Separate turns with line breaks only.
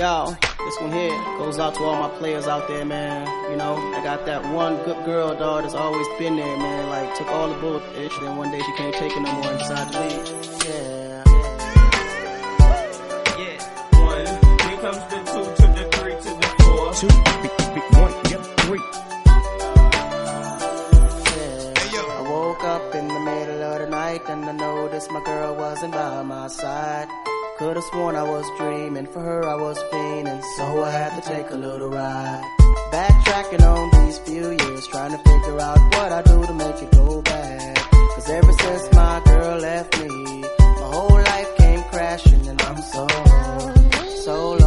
Yo, this one here goes out to all my players out there, man. You know, I got that one good girl, dog, that's always been there, man. Like, took all the bullshit, then one day she can't take it no more and decided to leave. Yeah.
Yeah. 1, here comes the 2 to the 3 to the 4.
2, 1, yep, 3.
Yeah. I woke up in the middle of the night and I noticed my girl wasn't by my side. Could've sworn I was dreaming, for her I was fiending, so I had to take a little ride. Backtracking on these few years, trying to figure out what I do to make it go bad. Cause ever since my girl left me, my whole life came crashing and I'm so